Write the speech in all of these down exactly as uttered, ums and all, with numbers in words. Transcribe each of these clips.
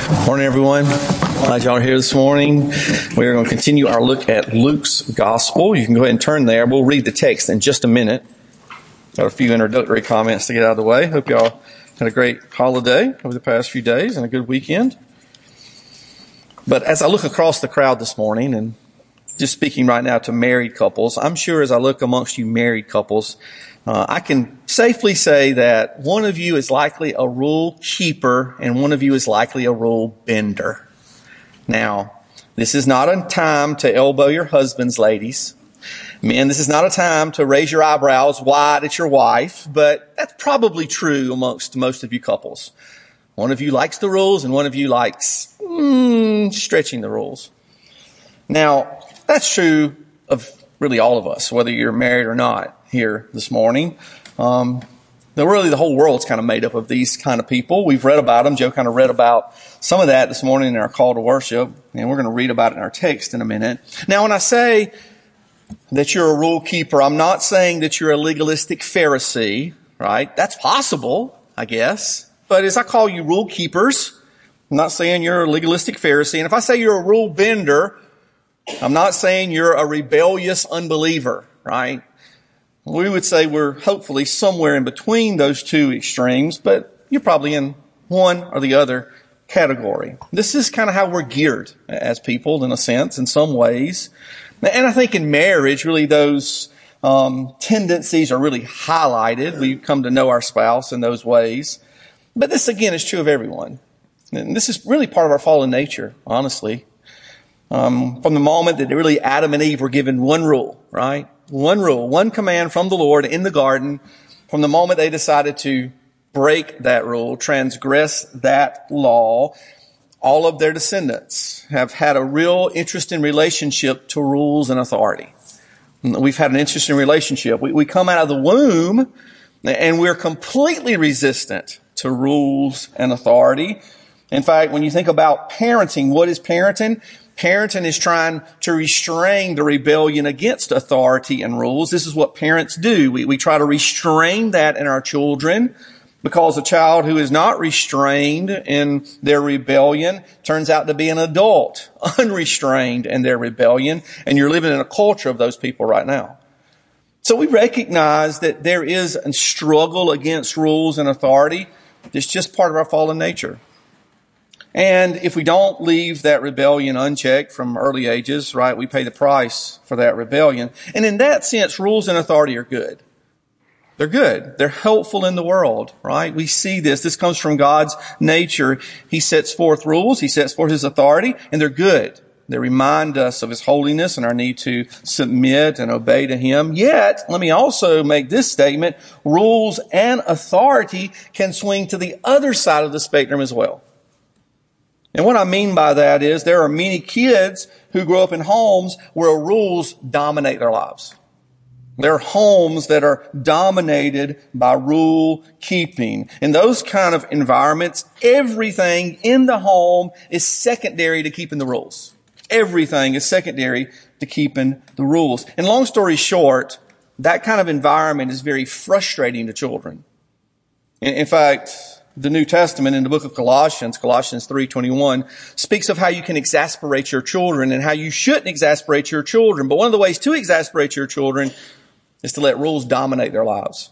Morning, everyone. Glad y'all are here this morning. We're going to continue our look at Luke's Gospel. You can go ahead and turn there. We'll read the text in just a minute. Got a few introductory comments to get out of the way. Hope y'all had a great holiday over the past few days and a good weekend. But as I look across the crowd this morning, and just speaking right now to married couples, I'm sure as I look amongst you married couples, Uh, I can safely say that one of you is likely a rule keeper and one of you is likely a rule bender. Now, this is not a time to elbow your husbands, ladies. Men, this is not a time to raise your eyebrows wide at your wife, but that's probably true amongst most of you couples. One of you likes the rules and one of you likes mm, stretching the rules. Now, that's true of really all of us, whether you're married or not here this morning. Um, really the whole world's kind of made up of these kind of people. We've read about them. Joe kind of read about some of that this morning in our call to worship, and we're going to read about it in our text in a minute. Now, when I say that you're a rule keeper, I'm not saying that you're a legalistic Pharisee, right? That's possible, I guess. But as I call you rule keepers, I'm not saying you're a legalistic Pharisee. And if I say you're a rule bender, I'm not saying you're a rebellious unbeliever, right? We would say we're hopefully somewhere in between those two extremes, but you're probably in one or the other category. This is kind of how we're geared as people, in a sense, in some ways. And I think in marriage, really those um, tendencies are really highlighted. We come to know our spouse in those ways. But this, again, is true of everyone. And this is really part of our fallen nature, honestly. Um, from the moment that really Adam and Eve were given one rule, right? One rule, one command from the Lord in the garden. From the moment they decided to break that rule, transgress that law, all of their descendants have had a real interesting relationship to rules and authority. We've had an interesting relationship. We, we come out of the womb and we're completely resistant to rules and authority. In fact, when you think about parenting, what is parenting? Parenting is trying to restrain the rebellion against authority and rules. This is what parents do. We, we try to restrain that in our children, because a child who is not restrained in their rebellion turns out to be an adult, unrestrained in their rebellion. And you're living in a culture of those people right now. So we recognize that there is a struggle against rules and authority. It's just part of our fallen nature. And if we don't leave that rebellion unchecked from early ages, right, we pay the price for that rebellion. And in that sense, rules and authority are good. They're good. They're helpful in the world, right? We see this. This comes from God's nature. He sets forth rules. He sets forth His authority, and they're good. They remind us of His holiness and our need to submit and obey to Him. Yet, let me also make this statement, rules and authority can swing to the other side of the spectrum as well. And what I mean by that is there are many kids who grow up in homes where rules dominate their lives. There are homes that are dominated by rule keeping. In those kind of environments, everything in the home is secondary to keeping the rules. Everything is secondary to keeping the rules. And long story short, that kind of environment is very frustrating to children. In, in fact, the New Testament in the book of Colossians, Colossians three twenty-one, speaks of how you can exasperate your children and how you shouldn't exasperate your children. But one of the ways to exasperate your children is to let rules dominate their lives.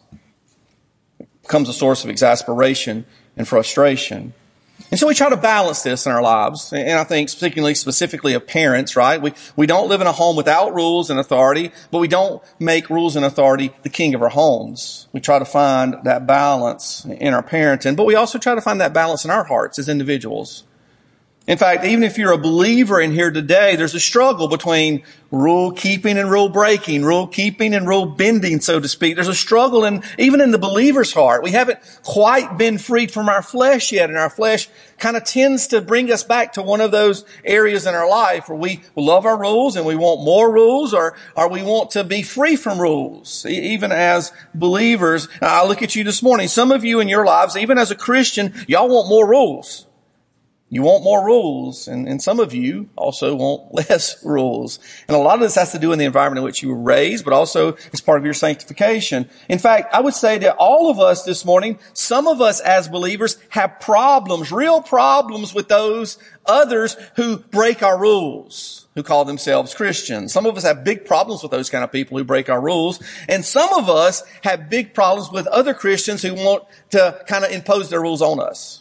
It becomes a source of exasperation and frustration. And so we try to balance this in our lives. And I think particularly specifically of parents, right? We, we don't live in a home without rules and authority, but we don't make rules and authority the king of our homes. We try to find that balance in our parenting, but we also try to find that balance in our hearts as individuals. In fact, even if you're a believer in here today, there's a struggle between rule keeping and rule breaking, rule keeping and rule bending, so to speak. There's a struggle in, even in the believer's heart. We haven't quite been freed from our flesh yet, and our flesh kind of tends to bring us back to one of those areas in our life where we love our rules and we want more rules, or, or we want to be free from rules. Even as believers, I look at you this morning, some of you in your lives, even as a Christian, y'all want more rules. You want more rules, and, and some of you also want less rules. And a lot of this has to do with the environment in which you were raised, but also as part of your sanctification. In fact, I would say that all of us this morning, some of us as believers have problems, real problems with those others who break our rules, who call themselves Christians. Some of us have big problems with those kind of people who break our rules. And some of us have big problems with other Christians who want to kind of impose their rules on us.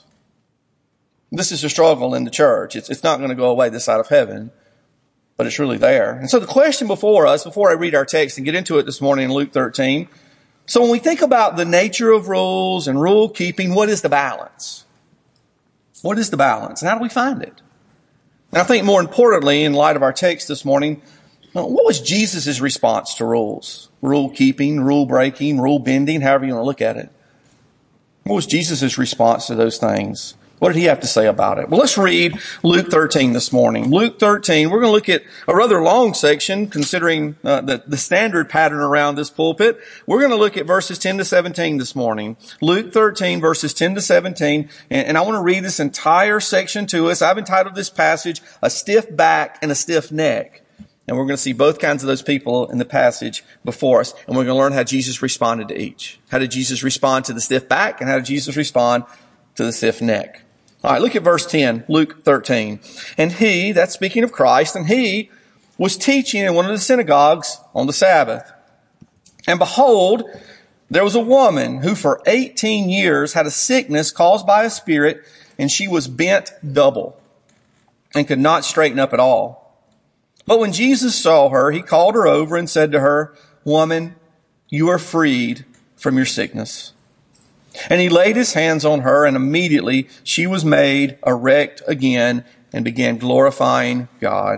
This is a struggle in the church. It's, it's not going to go away this side of heaven, but it's really there. And so the question before us, before I read our text and get into it this morning in Luke thirteen, so when we think about the nature of rules and rule keeping, what is the balance? What is the balance? And how do we find it? And I think more importantly, in light of our text this morning, what was Jesus' response to rules? Rule keeping, rule breaking, rule bending, however you want to look at it. What was Jesus' response to those things? What did he have to say about it? Well, let's read Luke thirteen this morning. Luke thirteen, we're going to look at a rather long section considering uh, the, the standard pattern around this pulpit. We're going to look at verses ten to seventeen this morning. Luke thirteen, verses ten to seventeen. And, and I want to read this entire section to us. I've entitled this passage, A Stiff Back and a Stiff Neck. And we're going to see both kinds of those people in the passage before us. And we're going to learn how Jesus responded to each. How did Jesus respond to the stiff back? And how did Jesus respond to the stiff neck? All right, look at verse ten, Luke thirteen. And he, that's speaking of Christ, and he was teaching in one of the synagogues on the Sabbath. And behold, there was a woman who for eighteen years had a sickness caused by a spirit, and she was bent double and could not straighten up at all. But when Jesus saw her, he called her over and said to her, "Woman, you are freed from your sickness." And he laid his hands on her, and immediately she was made erect again and began glorifying God.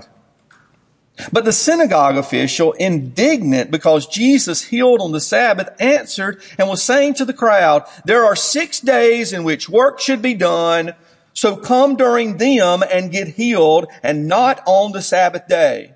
But the synagogue official, indignant because Jesus healed on the Sabbath, answered and was saying to the crowd, "There are six days in which work should be done, so come during them and get healed, and not on the Sabbath day."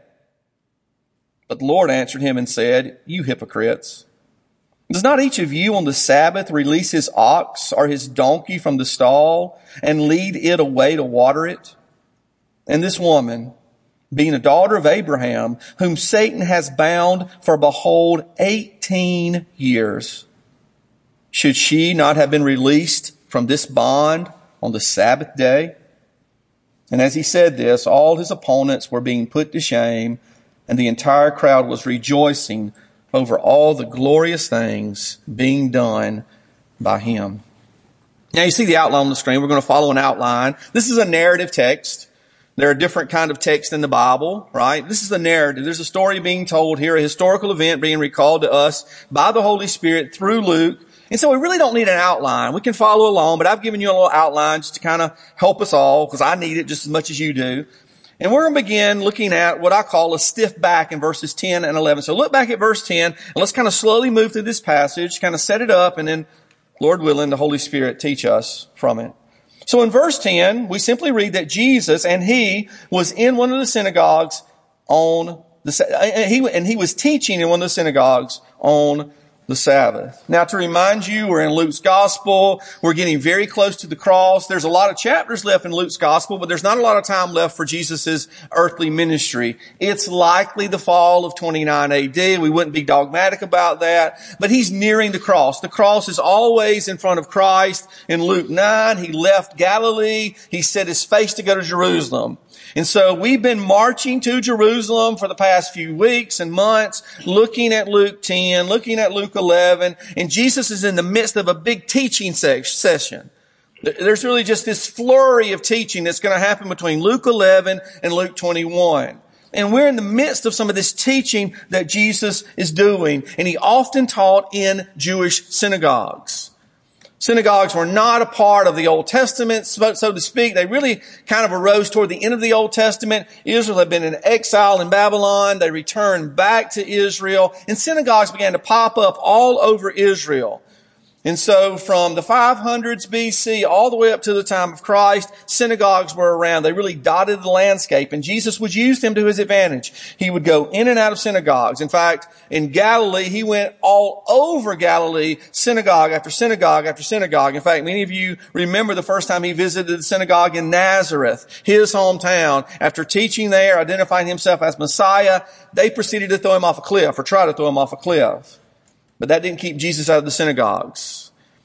But the Lord answered him and said, "You hypocrites! Does not each of you on the Sabbath release his ox or his donkey from the stall and lead it away to water it? And this woman, being a daughter of Abraham, whom Satan has bound for, behold, eighteen years, should she not have been released from this bond on the Sabbath day?" And as he said this, all his opponents were being put to shame, and the entire crowd was rejoicing over all the glorious things being done by him. Now you see the outline on the screen. We're going to follow an outline. This is a narrative text. There are different kind of texts in the Bible, right? This is the narrative. There's a story being told here, a historical event being recalled to us by the Holy Spirit through Luke. And so we really don't need an outline. We can follow along, but I've given you a little outline just to kind of help us all, because I need it just as much as you do. And we're going to begin looking at what I call a stiff back in verses ten and eleven. So look back at verse ten, and let's kind of slowly move through this passage, kind of set it up, and then, Lord willing, the Holy Spirit teach us from it. So in verse ten, we simply read that Jesus and he was in one of the synagogues on the, and he, and he was teaching in one of the synagogues on the Sabbath. Now, to remind you, we're in Luke's gospel. We're getting very close to the cross. There's a lot of chapters left in Luke's gospel, but there's not a lot of time left for Jesus' earthly ministry. It's likely the fall of twenty-nine A D. We wouldn't be dogmatic about that, but he's nearing the cross. The cross is always in front of Christ. In Luke nine, he left Galilee. He set his face to go to Jerusalem. And so we've been marching to Jerusalem for the past few weeks and months, looking at Luke ten, looking at Luke eleven, and Jesus is in the midst of a big teaching session. There's really just this flurry of teaching that's going to happen between Luke eleven and Luke twenty-one. And we're in the midst of some of this teaching that Jesus is doing, and he often taught in Jewish synagogues. Synagogues were not a part of the Old Testament, so to speak. They really kind of arose toward the end of the Old Testament. Israel had been in exile in Babylon. They returned back to Israel, and synagogues began to pop up all over Israel. And so from the five hundreds B C all the way up to the time of Christ, synagogues were around. They really dotted the landscape, and Jesus would use them to his advantage. He would go in and out of synagogues. In fact, in Galilee, he went all over Galilee, synagogue after synagogue after synagogue. In fact, many of you remember the first time he visited the synagogue in Nazareth, his hometown. After teaching there, identifying himself as Messiah, they proceeded to throw him off a cliff, or try to throw him off a cliff. But that didn't keep Jesus out of the synagogues.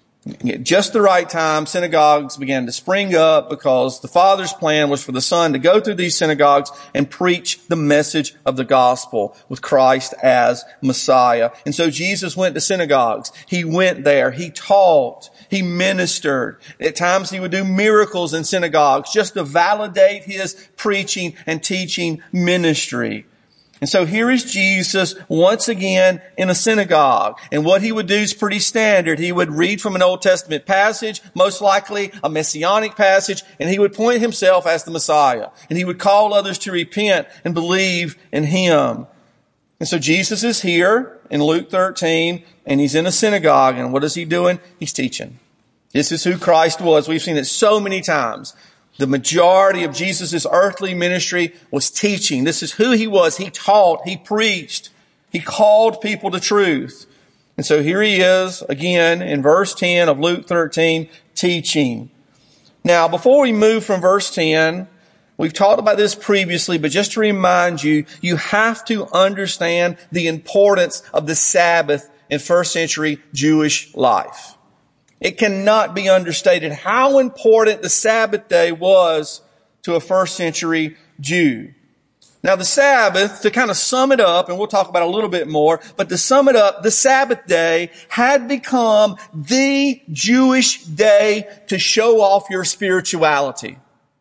At just the right time, synagogues began to spring up because the Father's plan was for the Son to go through these synagogues and preach the message of the gospel with Christ as Messiah. And so Jesus went to synagogues. He went there. He taught. He ministered. At times he would do miracles in synagogues just to validate his preaching and teaching ministry. And so here is Jesus once again in a synagogue. And what he would do is pretty standard. He would read from an Old Testament passage, most likely a messianic passage, and he would point himself as the Messiah. And he would call others to repent and believe in him. And so Jesus is here in Luke thirteen, and he's in a synagogue. And what is he doing? He's teaching. This is who Christ was. We've seen it so many times. The majority of Jesus' earthly ministry was teaching. This is who he was. He taught. He preached. He called people to truth. And so here he is again in verse ten of Luke thirteen, teaching. Now, before we move from verse ten, we've talked about this previously, but just to remind you, you have to understand the importance of the Sabbath in first century Jewish life. It cannot be understated how important the Sabbath day was to a first century Jew. Now the Sabbath, to kind of sum it up, and we'll talk about it a little bit more, but to sum it up, the Sabbath day had become the Jewish day to show off your spirituality.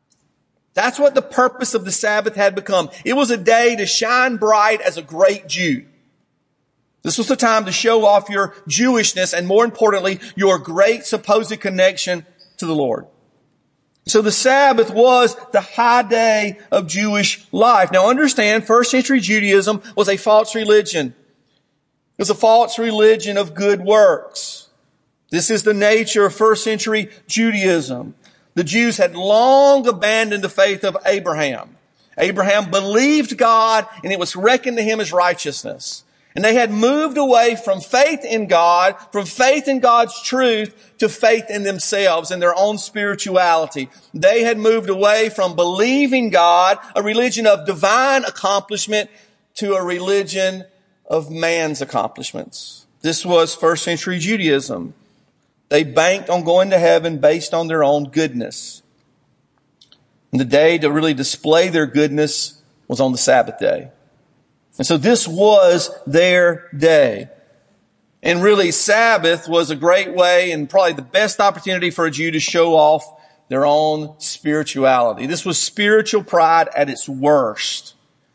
That's what the purpose of the Sabbath had become. It was a day to shine bright as a great Jew. This was the time to show off your Jewishness and, more importantly, your great supposed connection to the Lord. So the Sabbath was the high day of Jewish life. Now understand, first century Judaism was a false religion. It was a false religion of good works. This is the nature of first century Judaism. The Jews had long abandoned the faith of Abraham. Abraham believed God, and it was reckoned to him as righteousness. And they had moved away from faith in God, from faith in God's truth, to faith in themselves and their own spirituality. They had moved away from believing God, a religion of divine accomplishment, to a religion of man's accomplishments. This was first century Judaism. They banked on going to heaven based on their own goodness. And the day to really display their goodness was on the Sabbath day. And so this was their day. And really, Sabbath was a great way and probably the best opportunity for a Jew to show off their own spirituality. This was spiritual pride at its worst.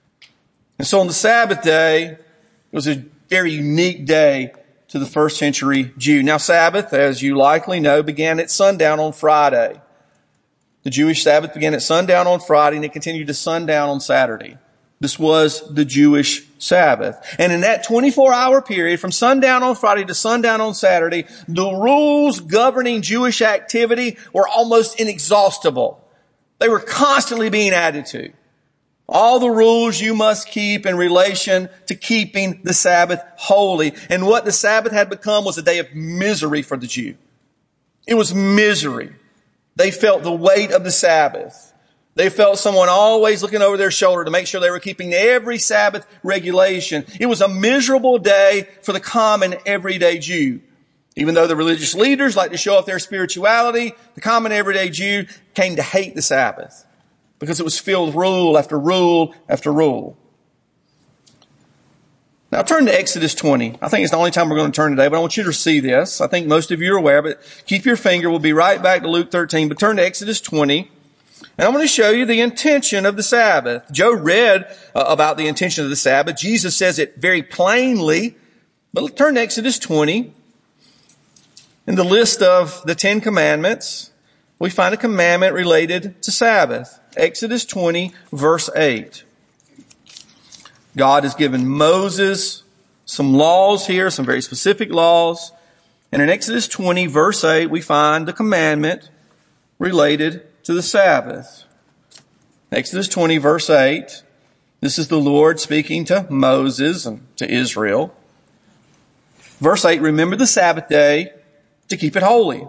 And so on the Sabbath day, it was a very unique day to the first century Jew. Now, Sabbath, as you likely know, began at sundown on Friday. The Jewish Sabbath began at sundown on Friday, and it continued to sundown on Saturday. This was the Jewish Sabbath. And in that twenty-four hour period, from sundown on Friday to sundown on Saturday, the rules governing Jewish activity were almost inexhaustible. They were constantly being added to. All the rules you must keep in relation to keeping the Sabbath holy. And what the Sabbath had become was a day of misery for the Jew. It was misery. They felt the weight of the Sabbath. They felt someone always looking over their shoulder to make sure they were keeping every Sabbath regulation. It was a miserable day for the common everyday Jew. Even though the religious leaders like to show off their spirituality, the common everyday Jew came to hate the Sabbath because it was filled with rule after rule after rule. Now turn to Exodus twenty. I think it's the only time we're going to turn today, but I want you to see this. I think most of you are aware, but keep your finger. We'll be right back to Luke thirteen, but turn to Exodus twenty. And I'm going to show you the intention of the Sabbath. Joe read uh, about the intention of the Sabbath. Jesus says it very plainly. But let's turn to Exodus twenty. In the list of the Ten Commandments, we find a commandment related to Sabbath. Exodus twenty, verse eight. God has given Moses some laws here, some very specific laws. And in Exodus twenty, verse eight, we find the commandment related to the Sabbath. Exodus twenty, verse eight, this is the Lord speaking to Moses and to Israel. Verse eight, remember the Sabbath day to keep it holy.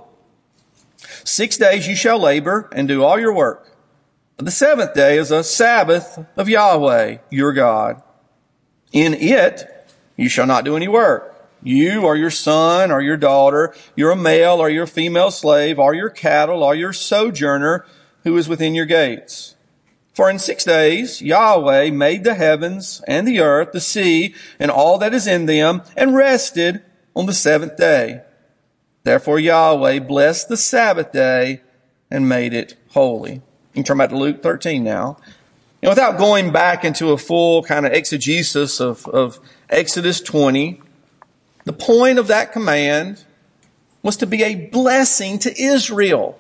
Six days you shall labor and do all your work. But the seventh day is a Sabbath of Yahweh, your God. In it you shall not do any work. You or your son or your daughter, your male or your female slave, or your cattle or your sojourner who is within your gates. For in six days Yahweh made the heavens and the earth, the sea, and all that is in them, and rested on the seventh day. Therefore Yahweh blessed the Sabbath day and made it holy. You can turn back to Luke thirteen now. And without going back into a full kind of exegesis of, of Exodus twenty, the point of that command was to be a blessing to Israel.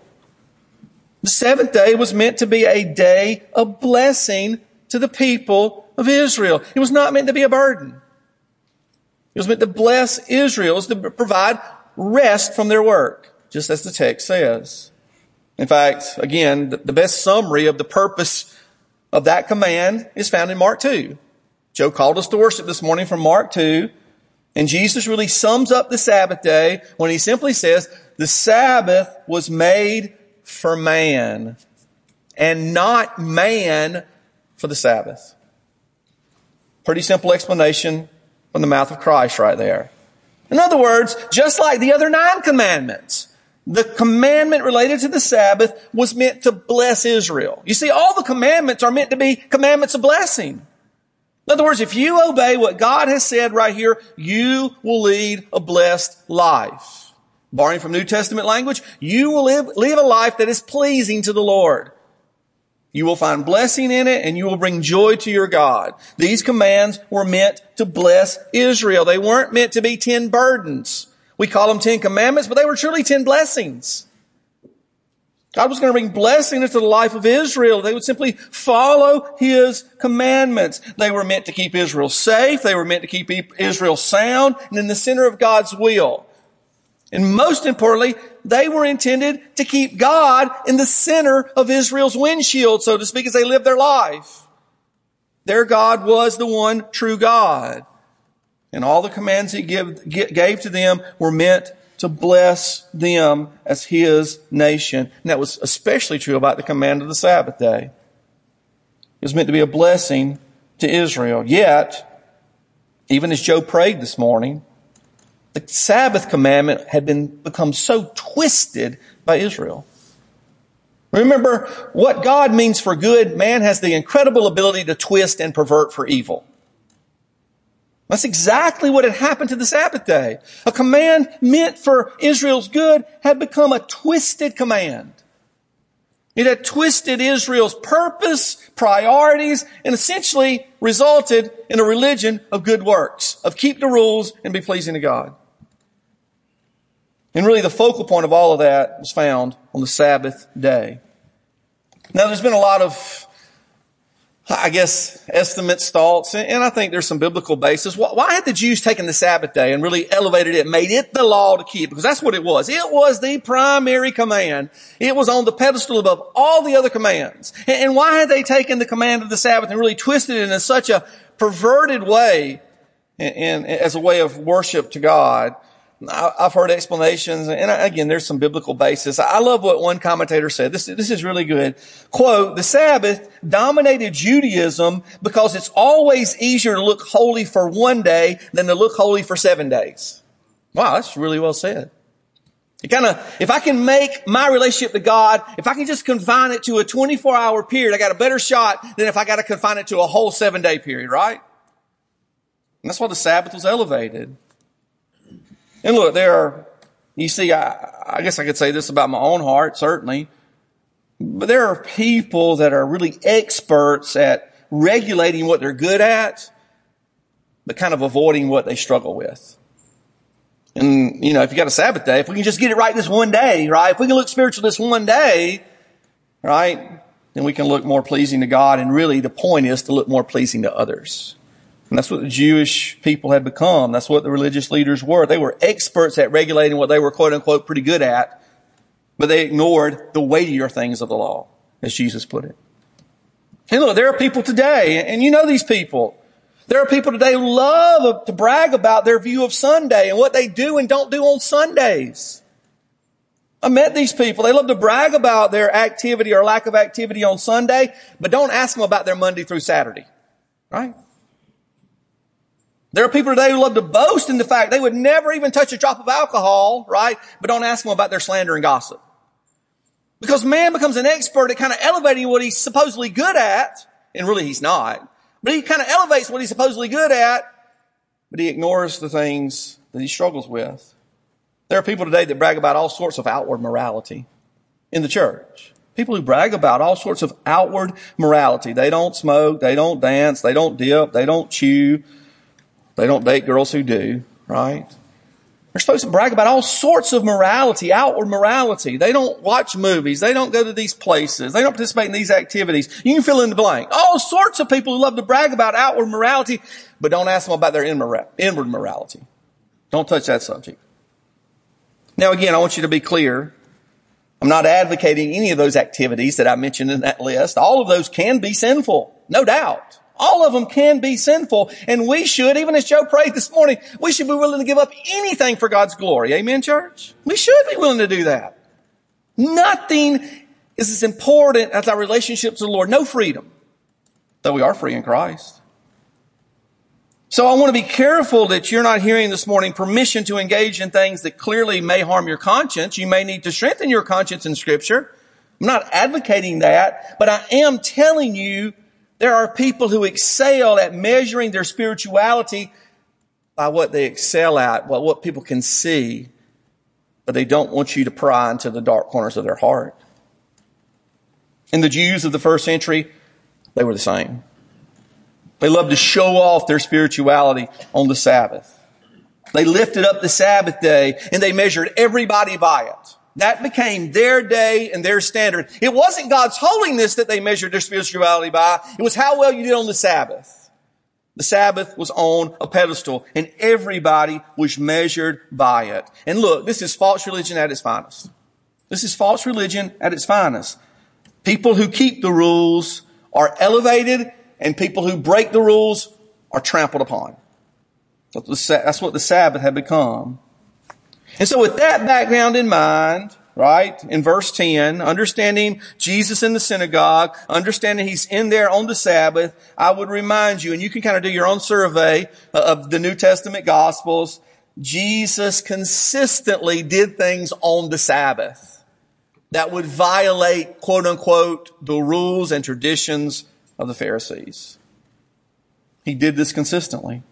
The seventh day was meant to be a day of blessing to the people of Israel. It was not meant to be a burden. It was meant to bless Israel. It was to provide rest from their work, just as the text says. In fact, again, the best summary of the purpose of that command is found in Mark two. Joe called us to worship this morning from Mark two. And Jesus really sums up the Sabbath day when he simply says, the Sabbath was made for man and not man for the Sabbath. Pretty simple explanation from the mouth of Christ right there. In other words, just like the other nine commandments, the commandment related to the Sabbath was meant to bless Israel. You see, all the commandments are meant to be commandments of blessing. In other words, if you obey what God has said right here, you will lead a blessed life. Borrowing from New Testament language, you will live, live a life that is pleasing to the Lord. You will find blessing in it and you will bring joy to your God. These commands were meant to bless Israel. They weren't meant to be ten burdens. We call them ten commandments, but they were truly ten blessings. God was going to bring blessing into the life of Israel. They would simply follow His commandments. They were meant to keep Israel safe. They were meant to keep Israel sound and in the center of God's will. And most importantly, they were intended to keep God in the center of Israel's windshield, so to speak, as they lived their life. Their God was the one true God. And all the commands He give, gave to them were meant to bless them as His nation. And that was especially true about the command of the Sabbath day. It was meant to be a blessing to Israel. Yet, even as Joe prayed this morning, the Sabbath commandment had been become so twisted by Israel. Remember, what God means for good, man has the incredible ability to twist and pervert for evil. That's exactly what had happened to the Sabbath day. A command meant for Israel's good had become a twisted command. It had twisted Israel's purpose, priorities, and essentially resulted in a religion of good works, of keep the rules and be pleasing to God. And really the focal point of all of that was found on the Sabbath day. Now there's been a lot of, I guess, estimates, thoughts, and I think there's some biblical basis. Why had the Jews taken the Sabbath day and really elevated it, made it the law to keep? Because that's what it was. It was the primary command. It was on the pedestal above all the other commands. And why had they taken the command of the Sabbath and really twisted it in such a perverted way and as a way of worship to God? I've heard explanations, and again, there's some biblical basis. I love what one commentator said. This, this is really good. Quote, the Sabbath dominated Judaism because it's always easier to look holy for one day than to look holy for seven days. Wow, that's really well said. It kind of, if I can make my relationship to God, if I can just confine it to a twenty-four hour period, I got a better shot than if I got to confine it to a whole seven day period, right? And that's why the Sabbath was elevated. And look, there are, you see, I, I guess I could say this about my own heart, certainly. But there are people that are really experts at regulating what they're good at, but kind of avoiding what they struggle with. And, you know, if you got a Sabbath day, if we can just get it right this one day, right? If we can look spiritual this one day, right? Then we can look more pleasing to God. And really the point is to look more pleasing to others. And that's what the Jewish people had become. That's what the religious leaders were. They were experts at regulating what they were, quote unquote, pretty good at. But they ignored the weightier things of the law, as Jesus put it. And look, there are people today, and you know these people. There are people today who love to brag about their view of Sunday and what they do and don't do on Sundays. I met these people. They love to brag about their activity or lack of activity on Sunday, but don't ask them about their Monday through Saturday. Right? There are people today who love to boast in the fact they would never even touch a drop of alcohol, right? But don't ask them about their slander and gossip. Because man becomes an expert at kind of elevating what he's supposedly good at, and really he's not. But he kind of elevates what he's supposedly good at, but he ignores the things that he struggles with. There are people today that brag about all sorts of outward morality in the church. People who brag about all sorts of outward morality. They don't smoke, they don't dance, they don't dip, they don't chew. They don't date girls who do, right? They're supposed to brag about all sorts of morality, outward morality. They don't watch movies. They don't go to these places. They don't participate in these activities. You can fill in the blank. All sorts of people who love to brag about outward morality, but don't ask them about their inward morality. Don't touch that subject. Now again, I want you to be clear. I'm not advocating any of those activities that I mentioned in that list. All of those can be sinful, no doubt. All of them can be sinful, and we should, even as Joe prayed this morning, we should be willing to give up anything for God's glory. Amen, church? We should be willing to do that. Nothing is as important as our relationships with the Lord. No freedom, though we are free in Christ. So I want to be careful that you're not hearing this morning permission to engage in things that clearly may harm your conscience. You may need to strengthen your conscience in Scripture. I'm not advocating that, but I am telling you there are people who excel at measuring their spirituality by what they excel at, by what people can see, but they don't want you to pry into the dark corners of their heart. And the Jews of the first century, they were the same. They loved to show off their spirituality on the Sabbath. They lifted up the Sabbath day and they measured everybody by it. That became their day and their standard. It wasn't God's holiness that they measured their spirituality by. It was how well you did on the Sabbath. The Sabbath was on a pedestal and everybody was measured by it. And look, this is false religion at its finest. This is false religion at its finest. People who keep the rules are elevated and people who break the rules are trampled upon. That's what the Sabbath had become. And so with that background in mind, right, in verse ten, understanding Jesus in the synagogue, understanding he's in there on the Sabbath, I would remind you, and you can kind of do your own survey of the New Testament Gospels, Jesus consistently did things on the Sabbath that would violate, quote unquote, the rules and traditions of the Pharisees. He did this consistently.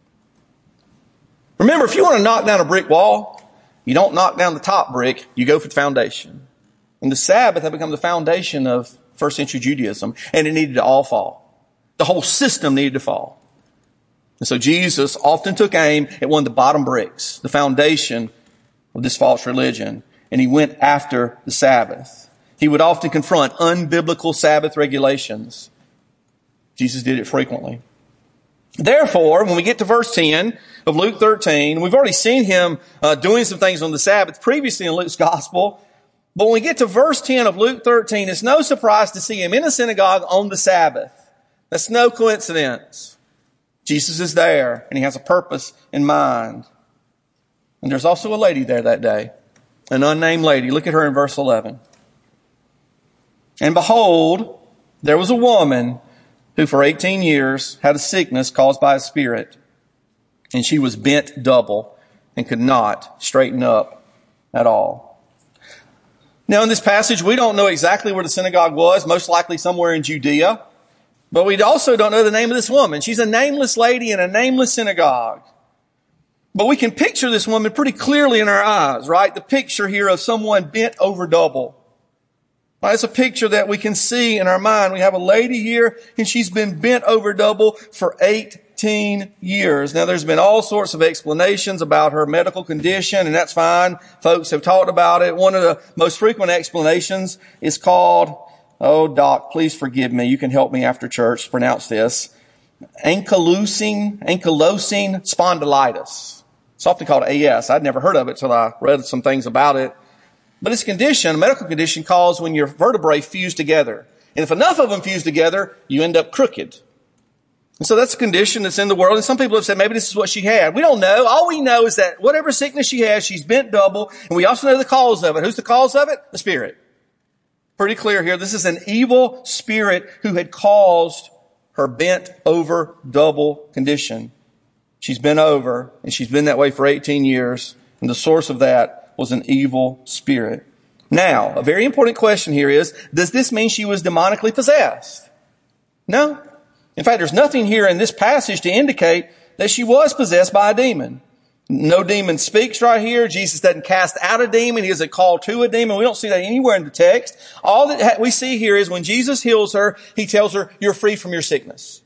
Remember, if you want to knock down a brick wall, you don't knock down the top brick, you go for the foundation. And the Sabbath had become the foundation of first century Judaism, and it needed to all fall. The whole system needed to fall. And so Jesus often took aim at one of the bottom bricks, the foundation of this false religion, and he went after the Sabbath. He would often confront unbiblical Sabbath regulations. Jesus did it frequently. Therefore, when we get to verse ten of Luke thirteen, we've already seen him uh, doing some things on the Sabbath previously in Luke's gospel. But when we get to verse ten of Luke thirteen, it's no surprise to see him in a synagogue on the Sabbath. That's no coincidence. Jesus is there and he has a purpose in mind. And there's also a lady there that day, an unnamed lady. Look at her in verse eleven. And behold, there was a woman who for eighteen years had a sickness caused by a spirit. And she was bent double and could not straighten up at all. Now in this passage, we don't know exactly where the synagogue was, most likely somewhere in Judea. But we also don't know the name of this woman. She's a nameless lady in a nameless synagogue. But we can picture this woman pretty clearly in our eyes, right? The picture here of someone bent over double. Right, it's a picture that we can see in our mind. We have a lady here and she's been bent over double for eighteen years. Now there's been all sorts of explanations about her medical condition, and that's fine. Folks have talked about it. One of the most frequent explanations is called, oh doc, please forgive me. You can help me after church pronounce this. ankylosing, ankylosing spondylitis. It's often called A S. I'd never heard of it until I read some things about it. But it's a condition, a medical condition, caused when your vertebrae fuse together. And if enough of them fuse together, you end up crooked. And so that's a condition that's in the world. And some people have said maybe this is what she had. We don't know. All we know is that whatever sickness she has, she's bent double. And we also know the cause of it. Who's the cause of it? The spirit. Pretty clear here. This is an evil spirit who had caused her bent over double condition. She's bent over, and she's been that way for eighteen years. And the source of that was an evil spirit. Now, a very important question here is, does this mean she was demonically possessed? No. In fact, there's nothing here in this passage to indicate that she was possessed by a demon. No demon speaks right here. Jesus doesn't cast out a demon. He doesn't call to a demon. We don't see that anywhere in the text. All that we see here is when Jesus heals her, he tells her, you're free from your sickness.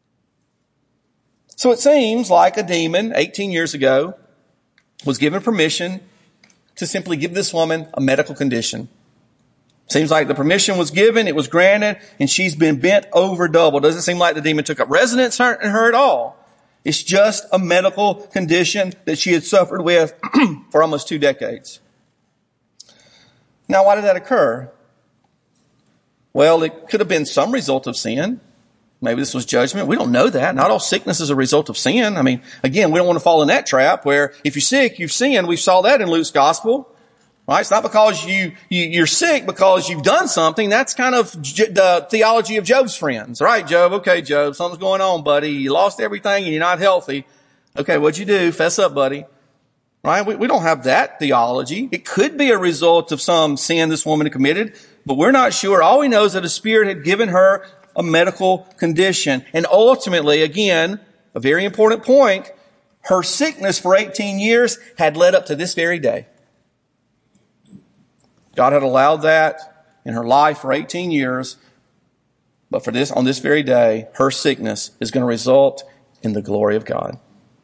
So it seems like a demon eighteen years ago was given permission to simply give this woman a medical condition. Seems like the permission was given, it was granted, and she's been bent over double. Doesn't seem like the demon took up residence in her at all. It's just a medical condition that she had suffered with for almost two decades. Now, why did that occur? Well, it could have been some result of sin. Maybe this was judgment. We don't know that. Not all sickness is a result of sin. I mean, again, we don't want to fall in that trap where if you're sick, you've sinned. We saw that in Luke's gospel. Right? It's not because you, you, you're sick because you've done something. That's kind of the theology of Job's friends. Right, Job? Okay, Job, something's going on, buddy. You lost everything and you're not healthy. Okay, what'd you do? Fess up, buddy. Right? We, we don't have that theology. It could be a result of some sin this woman had committed, but we're not sure. All we know is that a spirit had given her a medical condition. And ultimately, again, a very important point, her sickness for eighteen years had led up to this very day. God had allowed that in her life for eighteen years. But for this, on this very day, her sickness is going to result in the glory of God.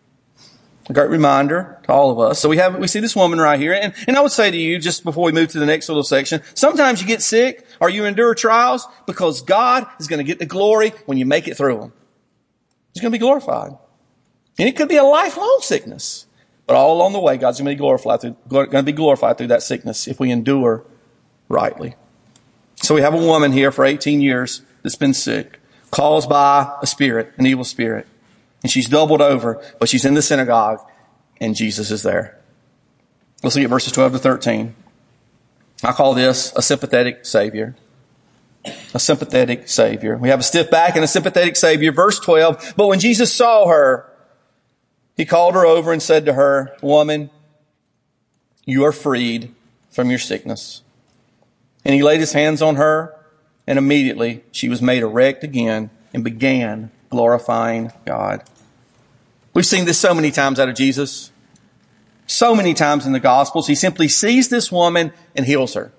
A great reminder to all of us. So we have, we see this woman right here. And, and I would say to you, just before we move to the next little section, sometimes you get sick or you endure trials because God is going to get the glory when you make it through them. He's going to be glorified. And it could be a lifelong sickness. But all along the way, God's going to be glorified through, going to be glorified through that sickness if we endure rightly. So we have a woman here for eighteen years that's been sick, caused by a spirit, an evil spirit. And she's doubled over, but she's in the synagogue and Jesus is there. Let's look at verses twelve to thirteen. I call this a sympathetic Savior. A sympathetic Savior. We have a stiff back and a sympathetic Savior. Verse twelve, but when Jesus saw her, he called her over and said to her, woman, you are freed from your sickness. And he laid his hands on her, and immediately she was made erect again and began glorifying God. We've seen this so many times out of Jesus. So many times in the Gospels. He simply sees this woman and heals her.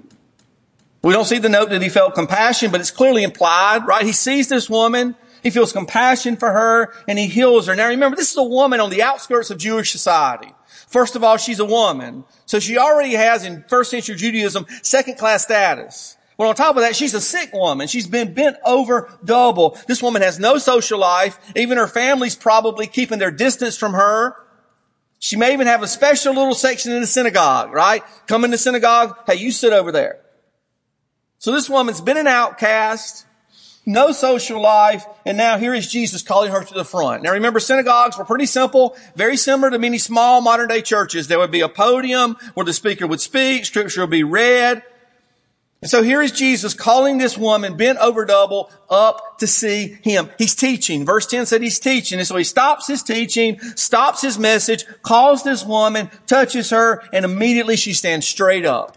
We don't see the note that he felt compassion, but it's clearly implied, right? He sees this woman. He feels compassion for her and he heals her. Now remember, this is a woman on the outskirts of Jewish society. First of all, she's a woman. So she already has in first century Judaism second class status. Well, on top of that, she's a sick woman. She's been bent over double. This woman has no social life. Even her family's probably keeping their distance from her. She may even have a special little section in the synagogue, right? Come in the synagogue. Hey, you sit over there. So this woman's been an outcast. No social life, and now here is Jesus calling her to the front. Now remember, synagogues were pretty simple, very similar to many small modern day churches. There would be a podium where the speaker would speak, scripture would be read. And so here is Jesus calling this woman bent over double up to see him. He's teaching. Verse ten said he's teaching. And so he stops his teaching, stops his message, calls this woman, touches her, and immediately she stands straight up.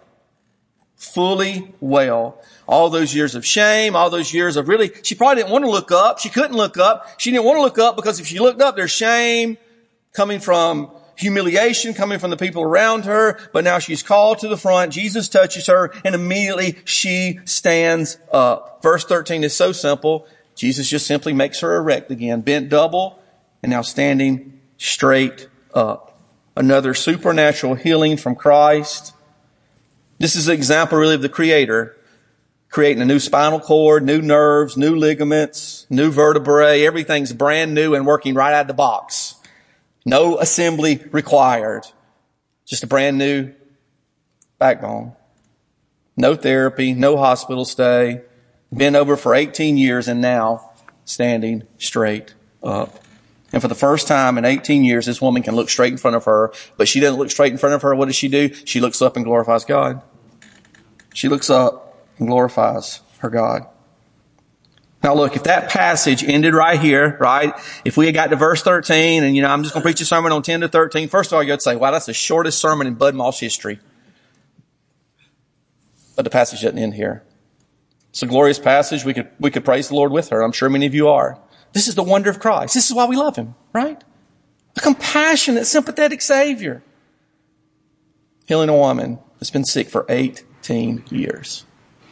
Fully well. All those years of shame, all those years of really, she probably didn't want to look up. She couldn't look up. She didn't want to look up because if she looked up, there's shame coming from humiliation, coming from the people around her. But now she's called to the front. Jesus touches her and immediately she stands up. Verse thirteen is so simple. Jesus just simply makes her erect again, bent double and now standing straight up. Another supernatural healing from Christ. This is an example really of the Creator creating a new spinal cord, new nerves, new ligaments, new vertebrae. Everything's brand new and working right out of the box. No assembly required. Just a brand new backbone. No therapy, no hospital stay. Been over for eighteen years and now standing straight up. And for the first time in eighteen years, this woman can look straight in front of her, but she doesn't look straight in front of her. What does she do? She looks up and glorifies God. She looks up and glorifies her God. Now look, if that passage ended right here, right? If we had got to verse thirteen and, you know, I'm just going to preach a sermon on ten to thirteen. First of all, you'd say, wow, that's the shortest sermon in Bud Moss history. But the passage doesn't end here. It's a glorious passage. We could, we could praise the Lord with her. I'm sure many of you are. This is the wonder of Christ. This is why we love him, right? A compassionate, sympathetic Savior. Healing a woman that's been sick for eighteen years.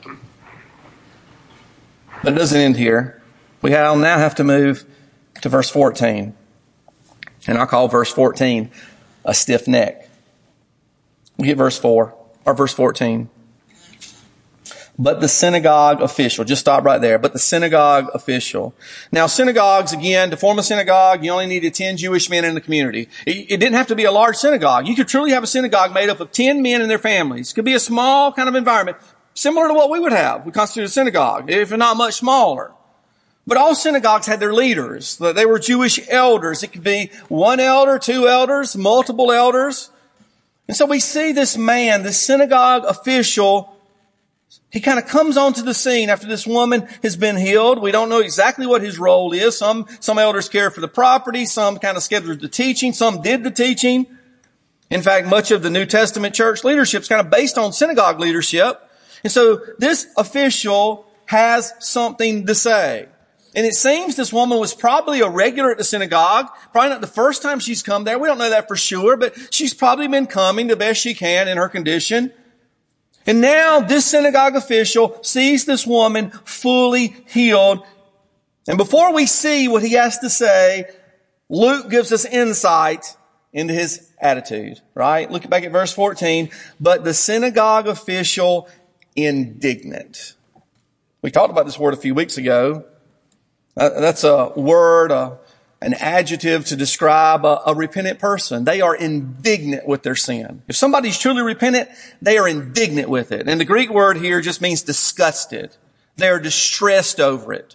But it doesn't end here. We now have to move to verse fourteen. And I call verse fourteen a stiff neck. We get verse four, or verse fourteen. But the synagogue official, just stop right there. But the synagogue official. Now synagogues, again, to form a synagogue, you only needed ten Jewish men in the community. It, it didn't have to be a large synagogue. You could truly have a synagogue made up of ten men and their families. It could be a small kind of environment, similar to what we would have. We constitute a synagogue, if not much smaller. But all synagogues had their leaders. They were Jewish elders. It could be one elder, two elders, multiple elders. And so we see this man, this synagogue official, he kind of comes onto the scene after this woman has been healed. We don't know exactly what his role is. Some, some elders care for the property. Some kind of scheduled the teaching. Some did the teaching. In fact, much of the New Testament church leadership is kind of based on synagogue leadership. And so this official has something to say. And it seems this woman was probably a regular at the synagogue. Probably not the first time she's come there. We don't know that for sure, but she's probably been coming the best she can in her condition. And now this synagogue official sees this woman fully healed. And before we see what he has to say, Luke gives us insight into his attitude, right? Look back at verse fourteen. But the synagogue official indignant. We talked about this word a few weeks ago. That's a word, a, an adjective to describe a, a repentant person. They are indignant with their sin. If somebody's truly repentant, they are indignant with it. And the Greek word here just means disgusted. They are distressed over it.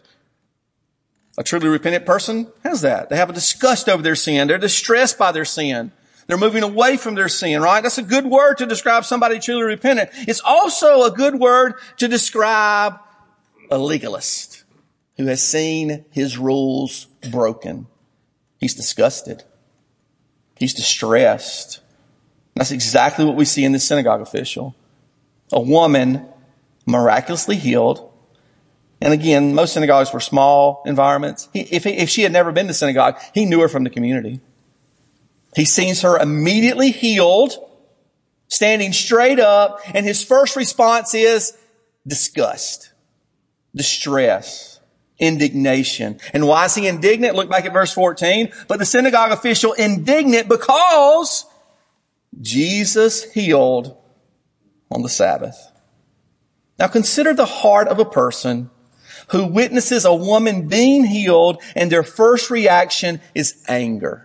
A truly repentant person has that. They have a disgust over their sin. They're distressed by their sin. They're moving away from their sin, right? That's a good word to describe somebody truly repentant. It's also a good word to describe a legalist who has seen his rules broken. He's disgusted. He's distressed. That's exactly what we see in this synagogue official. A woman miraculously healed. And again, most synagogues were small environments. He, if, he, if she had never been to synagogue, he knew her from the community. He sees her immediately healed, standing straight up, and his first response is disgust, distress, indignation. And why is he indignant? Look back at verse fourteen. But the synagogue official indignant because Jesus healed on the Sabbath. Now consider the heart of a person who witnesses a woman being healed and their first reaction is anger.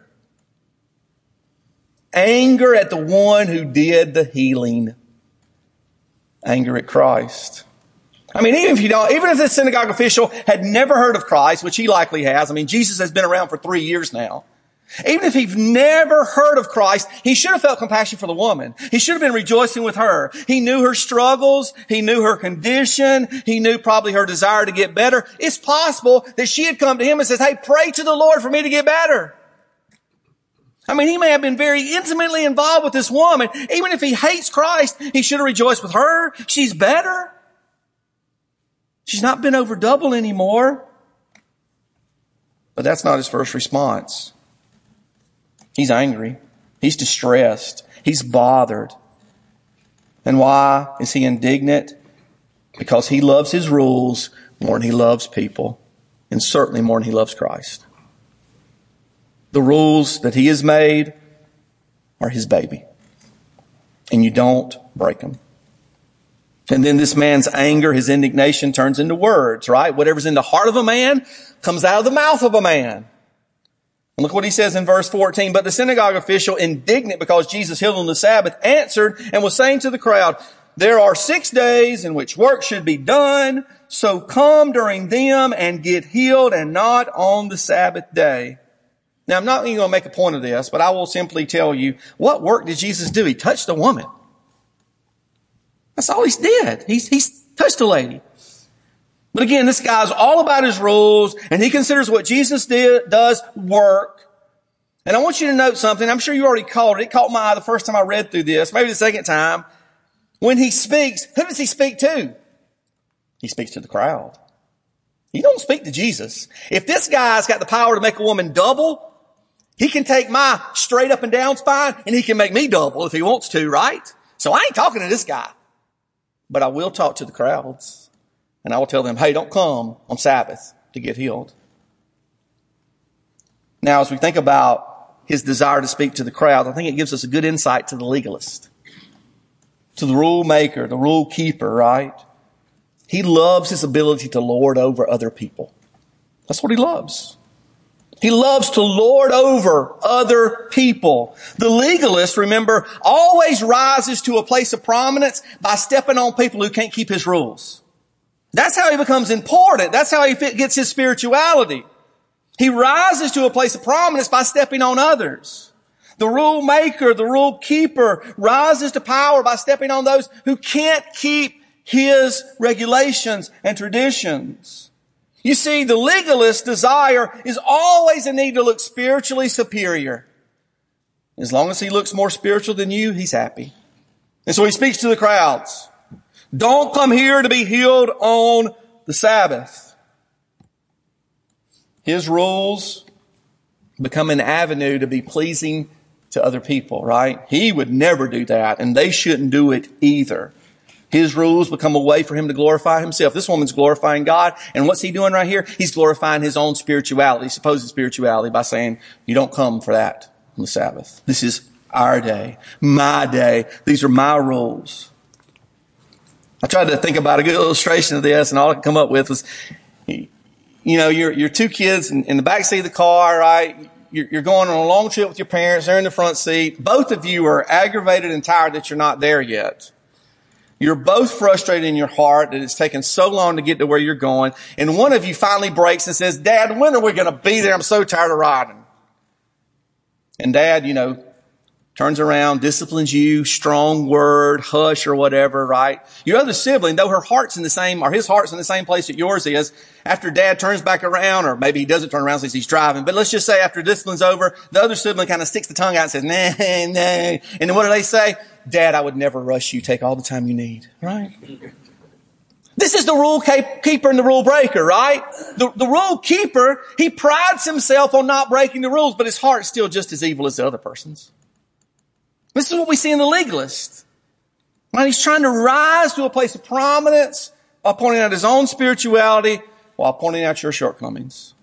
Anger at the one who did the healing. Anger at Christ. I mean, even if you don't, even if the synagogue official had never heard of Christ, which he likely has. I mean, Jesus has been around for three years now. Even if he's never heard of Christ, he should have felt compassion for the woman. He should have been rejoicing with her. He knew her struggles. He knew her condition. He knew probably her desire to get better. It's possible that she had come to him and says, hey, pray to the Lord for me to get better. I mean, he may have been very intimately involved with this woman. Even if he hates Christ, he should have rejoiced with her. She's better. She's not been over double anymore. But that's not his first response. He's angry. He's distressed. He's bothered. And why is he indignant? Because he loves his rules more than he loves people. And certainly more than he loves Christ. The rules that he has made are his baby. And you don't break them. And then this man's anger, his indignation turns into words, right? Whatever's in the heart of a man comes out of the mouth of a man. And look what he says in verse fourteen. But the synagogue official, indignant because Jesus healed on the Sabbath, answered and was saying to the crowd, there are six days in which work should be done. So come during them and get healed, and not on the Sabbath day. Now, I'm not even going to make a point of this, but I will simply tell you, what work did Jesus do? He touched a woman. That's all he did. He, he touched a lady. But again, this guy's all about his rules, and he considers what Jesus did, does work. And I want you to note something. I'm sure you already caught it. It caught my eye the first time I read through this, maybe the second time. When he speaks, who does he speak to? He speaks to the crowd. He don't speak to Jesus. If this guy's got the power to make a woman double, he can take my straight up and down spine and he can make me double if he wants to, right? So I ain't talking to this guy. But I will talk to the crowds. And I will tell them, hey, don't come on Sabbath to get healed. Now, as we think about his desire to speak to the crowd, I think it gives us a good insight to the legalist, to the rule maker, the rule keeper, right? He loves his ability to lord over other people. That's what he loves. He loves to lord over other people. The legalist, remember, always rises to a place of prominence by stepping on people who can't keep his rules. That's how he becomes important. That's how he gets his spirituality. He rises to a place of prominence by stepping on others. The rule maker, the rule keeper rises to power by stepping on those who can't keep his regulations and traditions. You see, the legalist's desire is always a need to look spiritually superior. As long as he looks more spiritual than you, he's happy. And so he speaks to the crowds. Don't come here to be healed on the Sabbath. His rules become an avenue to be pleasing to other people, right? He would never do that, and they shouldn't do it either. His rules become a way for him to glorify himself. This woman's glorifying God. And what's he doing right here? He's glorifying his own spirituality, supposed spirituality, by saying, you don't come for that on the Sabbath. This is our day, my day. These are my rules. I tried to think about a good illustration of this, and all I could come up with was, you know, you're, you're two kids in, in the backseat of the car, right? You're, you're going on a long trip with your parents. They're in the front seat. Both of you are aggravated and tired that you're not there yet. You're both frustrated in your heart that it's taken so long to get to where you're going. And one of you finally breaks and says, Dad, when are we going to be there? I'm so tired of riding. And Dad, you know, turns around, disciplines you, strong word, hush or whatever, right? Your other sibling, though her heart's in the same, or his heart's in the same place that yours is, after Dad turns back around, or maybe he doesn't turn around since he's driving, but let's just say after discipline's over, the other sibling kind of sticks the tongue out and says, nah, nah. And then what do they say? Dad, I would never rush you. Take all the time you need, right? This is the rule keeper and the rule breaker, right? The, the rule keeper, he prides himself on not breaking the rules, but his heart's still just as evil as the other person's. This is what we see in the legalist. Right? He's trying to rise to a place of prominence by pointing out his own spirituality while pointing out your shortcomings.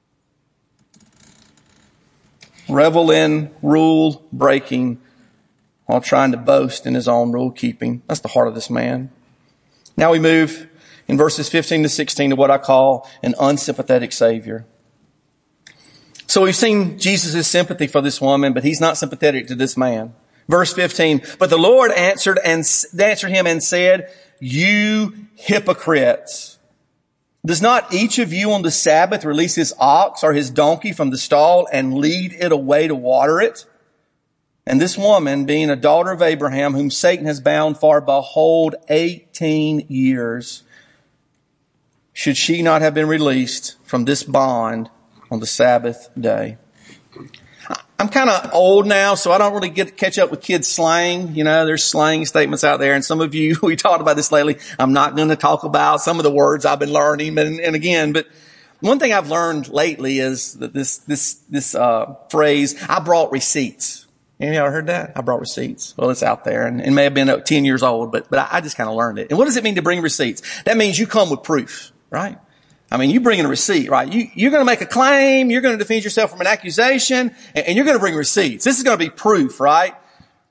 Revel in rule breaking while trying to boast in his own rule keeping. That's the heart of this man. Now we move in verses fifteen to sixteen to what I call an unsympathetic Savior. So we've seen Jesus' sympathy for this woman, but he's not sympathetic to this man. Verse fifteen, but the Lord answered and answered him and said, you hypocrites. Does not each of you on the Sabbath release his ox or his donkey from the stall and lead it away to water it? And this woman, being a daughter of Abraham, whom Satan has bound for, behold, eighteen years, should she not have been released from this bond on the Sabbath day? I'm kind of old now, so I don't really get to catch up with kids' slang. You know, there's slang statements out there. And some of you, we talked about this lately. I'm not going to talk about some of the words I've been learning. And, and again, but one thing I've learned lately is that this, this, this, uh, phrase, I brought receipts. Any of y'all heard that? I brought receipts. Well, it's out there and it may have been ten years old, but, but I just kind of learned it. And what does it mean to bring receipts? That means you come with proof, right? I mean, you bring in a receipt, right? You, you're going to make a claim. You're going to defend yourself from an accusation, and, and you're going to bring receipts. This is going to be proof, right?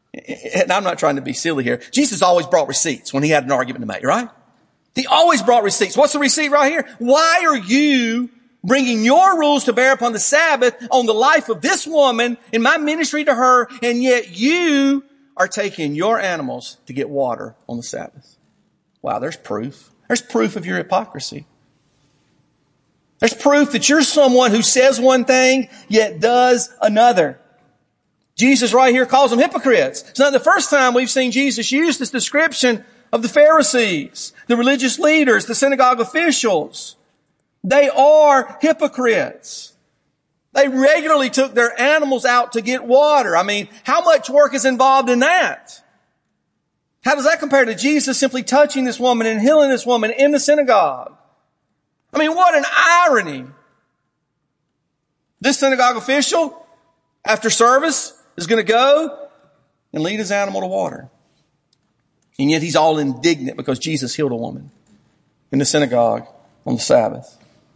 And I'm not trying to be silly here. Jesus always brought receipts when he had an argument to make, right? He always brought receipts. What's the receipt right here? Why are you bringing your rules to bear upon the Sabbath on the life of this woman in my ministry to her, and yet you are taking your animals to get water on the Sabbath? Wow, there's proof. There's proof of your hypocrisy. There's proof that you're someone who says one thing, yet does another. Jesus right here calls them hypocrites. It's not the first time we've seen Jesus use this description of the Pharisees, the religious leaders, the synagogue officials. They are hypocrites. They regularly took their animals out to get water. I mean, how much work is involved in that? How does that compare to Jesus simply touching this woman and healing this woman in the synagogue? I mean, what an irony. This synagogue official, after service, is going to go and lead his animal to water. And yet he's all indignant because Jesus healed a woman in the synagogue on the Sabbath.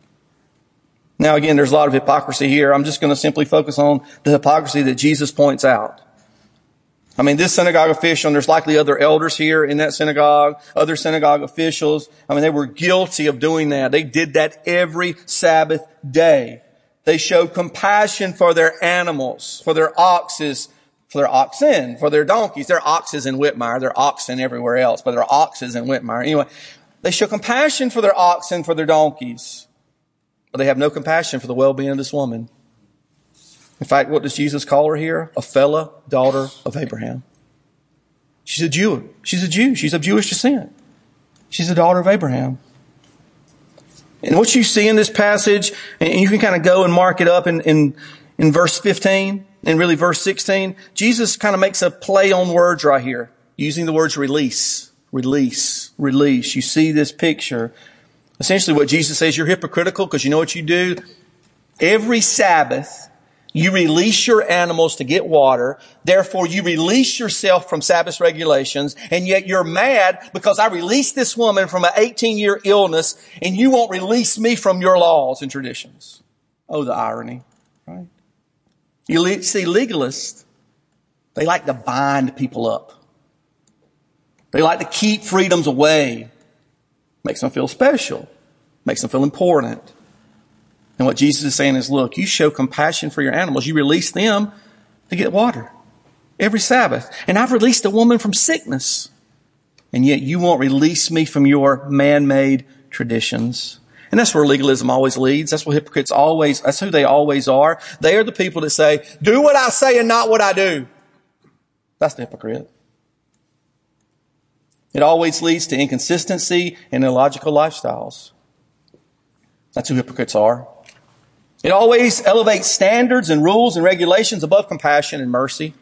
Now again, there's a lot of hypocrisy here. I'm just going to simply focus on the hypocrisy that Jesus points out. I mean, this synagogue official, and there's likely other elders here in that synagogue, other synagogue officials. I mean, they were guilty of doing that. They did that every Sabbath day. They showed compassion for their animals, for their oxes, for their oxen, for their donkeys. They're oxes in Whitmire. They're oxen everywhere else, but they're oxes in Whitmire. Anyway, they show compassion for their oxen, for their donkeys, but they have no compassion for the well-being of this woman. In fact, what does Jesus call her here? A fellow daughter of Abraham. She's a Jew. She's a Jew. She's of Jewish descent. She's a daughter of Abraham. And what you see in this passage, and you can kind of go and mark it up in, in, in verse fifteen and really verse sixteen, Jesus kind of makes a play on words right here, using the words release, release, release. You see this picture. Essentially what Jesus says, you're hypocritical because you know what you do? Every Sabbath, you release your animals to get water. Therefore, you release yourself from Sabbath regulations. And yet you're mad because I released this woman from an eighteen-year illness and you won't release me from your laws and traditions. Oh, the irony, right? You see, legalists, they like to bind people up. They like to keep freedoms away. Makes them feel special. Makes them feel important. And what Jesus is saying is, look, you show compassion for your animals. You release them to get water every Sabbath. And I've released a woman from sickness. And yet you won't release me from your man-made traditions. And that's where legalism always leads. That's what hypocrites always, that's who they always are. They are the people that say, do what I say and not what I do. That's the hypocrite. It always leads to inconsistency and illogical lifestyles. That's who hypocrites are. It always elevates standards and rules and regulations above compassion and mercy.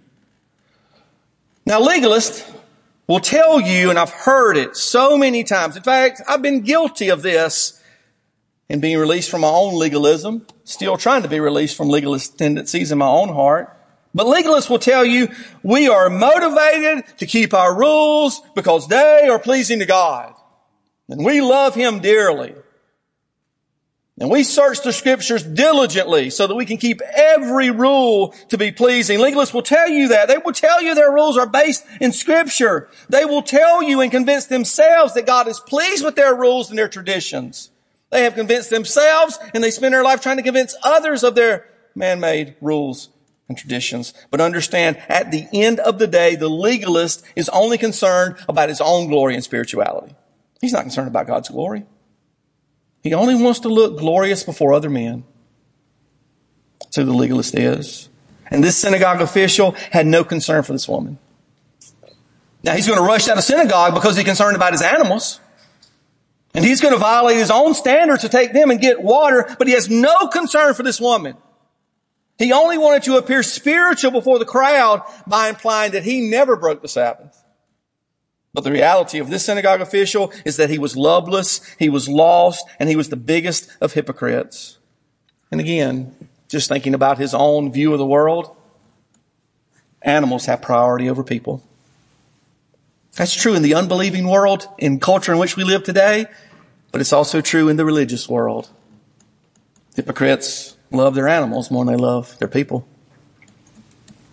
Now, legalists will tell you, and I've heard it so many times. In fact, I've been guilty of this in being released from my own legalism, still trying to be released from legalist tendencies in my own heart. But legalists will tell you, we are motivated to keep our rules because they are pleasing to God. And we love Him dearly. And we search the Scriptures diligently so that we can keep every rule to be pleasing. Legalists will tell you that. They will tell you their rules are based in Scripture. They will tell you and convince themselves that God is pleased with their rules and their traditions. They have convinced themselves and they spend their life trying to convince others of their man-made rules and traditions. But understand, at the end of the day, the legalist is only concerned about his own glory and spirituality. He's not concerned about God's glory. He only wants to look glorious before other men. That's who the legalist is. And this synagogue official had no concern for this woman. Now he's going to rush out of synagogue because he's concerned about his animals. And he's going to violate his own standards to take them and get water, but he has no concern for this woman. He only wanted to appear spiritual before the crowd by implying that he never broke the Sabbath. But the reality of this synagogue official is that he was loveless, he was lost, and he was the biggest of hypocrites. And again, just thinking about his own view of the world, animals have priority over people. That's true in the unbelieving world, in culture in which we live today, but it's also true in the religious world. Hypocrites love their animals more than they love their people.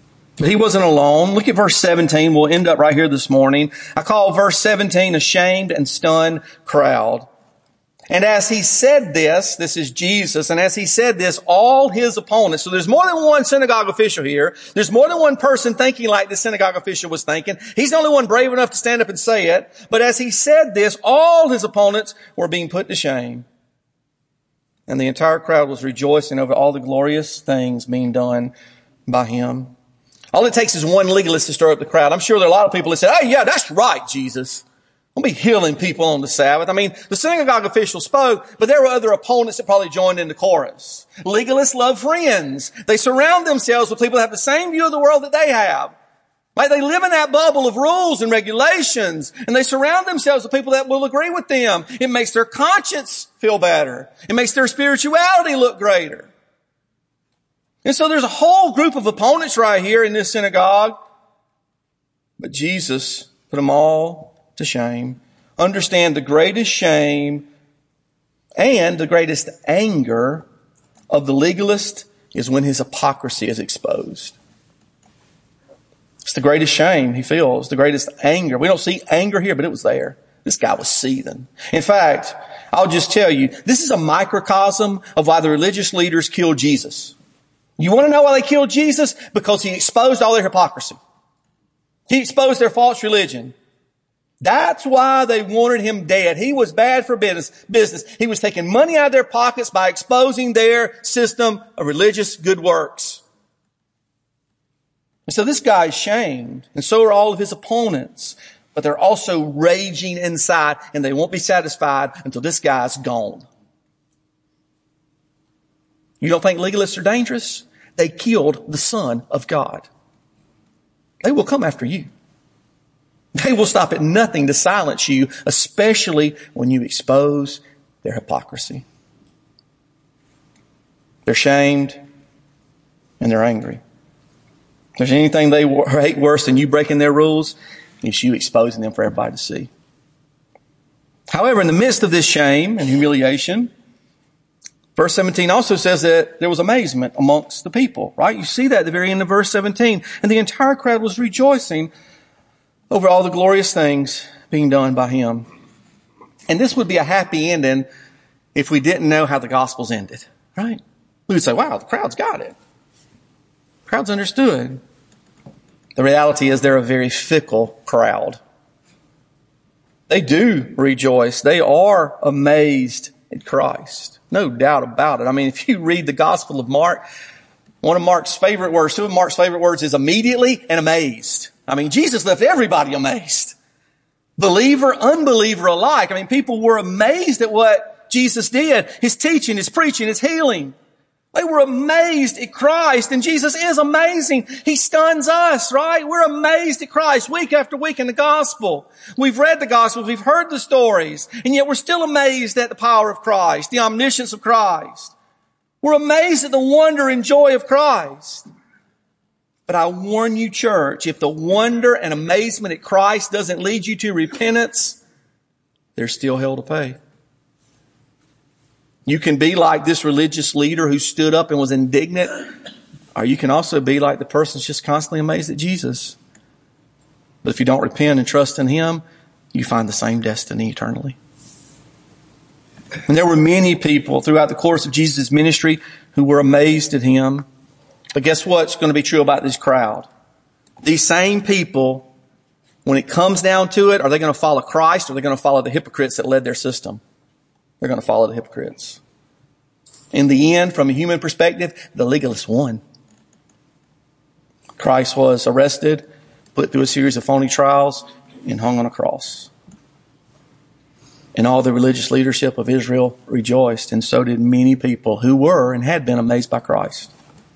But he wasn't alone. Look at verse seventeen. We'll end up right here this morning. I call verse seventeen a shamed and stunned crowd. And as he said this, this is Jesus, and as he said this, all his opponents, so there's more than one synagogue official here. There's more than one person thinking like the synagogue official was thinking. He's the only one brave enough to stand up and say it. But as he said this, all his opponents were being put to shame. And the entire crowd was rejoicing over all the glorious things being done by him. All it takes is one legalist to stir up the crowd. I'm sure there are a lot of people that say, "Oh yeah, that's right, Jesus. Don't be healing people on the Sabbath." I mean, the synagogue official spoke, but there were other opponents that probably joined in the chorus. Legalists love friends. They surround themselves with people that have the same view of the world that they have. Right? They live in that bubble of rules and regulations, and they surround themselves with people that will agree with them. It makes their conscience feel better. It makes their spirituality look greater. And so there's a whole group of opponents right here in this synagogue. But Jesus put them all to shame. Understand the greatest shame and the greatest anger of the legalist is when his hypocrisy is exposed. It's the greatest shame he feels, the greatest anger. We don't see anger here, but it was there. This guy was seething. In fact, I'll just tell you, this is a microcosm of why the religious leaders killed Jesus. You want to know why they killed Jesus? Because he exposed all their hypocrisy. He exposed their false religion. That's why they wanted him dead. He was bad for business. business. He was taking money out of their pockets by exposing their system of religious good works. And so this guy is shamed, and so are all of his opponents. But they're also raging inside, and they won't be satisfied until this guy's gone. You don't think legalists are dangerous? They killed the Son of God. They will come after you. They will stop at nothing to silence you, especially when you expose their hypocrisy. They're shamed and they're angry. If there's anything they hate worse than you breaking their rules, it's you exposing them for everybody to see. However, in the midst of this shame and humiliation, verse seventeen also says that there was amazement amongst the people, right? You see that at the very end of verse seventeen. And the entire crowd was rejoicing over all the glorious things being done by him. And this would be a happy ending if we didn't know how the Gospels ended, right? We would say, wow, the crowd's got it. The crowd's understood. The reality is they're a very fickle crowd. They do rejoice. They are amazed at Christ. No doubt about it. I mean, if you read the Gospel of Mark, one of Mark's favorite words, two of Mark's favorite words is immediately and amazed. I mean, Jesus left everybody amazed. Believer, unbeliever alike. I mean, people were amazed at what Jesus did. His teaching, his preaching, his healing. They were amazed at Christ, and Jesus is amazing. He stuns us, right? We're amazed at Christ week after week in the gospel. We've read the gospels, we've heard the stories, and yet we're still amazed at the power of Christ, the omniscience of Christ. We're amazed at the wonder and joy of Christ. But I warn you, church, if the wonder and amazement at Christ doesn't lead you to repentance, there's still hell to pay. You can be like this religious leader who stood up and was indignant, or you can also be like the person who's just constantly amazed at Jesus. But if you don't repent and trust in him, you find the same destiny eternally. And there were many people throughout the course of Jesus' ministry who were amazed at him. But guess what's going to be true about this crowd? These same people, when it comes down to it, are they going to follow Christ or are they going to follow the hypocrites that led their system? They're going to follow the hypocrites. In the end, from a human perspective, the legalists won. Christ was arrested, put through a series of phony trials, and hung on a cross. And all the religious leadership of Israel rejoiced, and so did many people who were and had been amazed by Christ.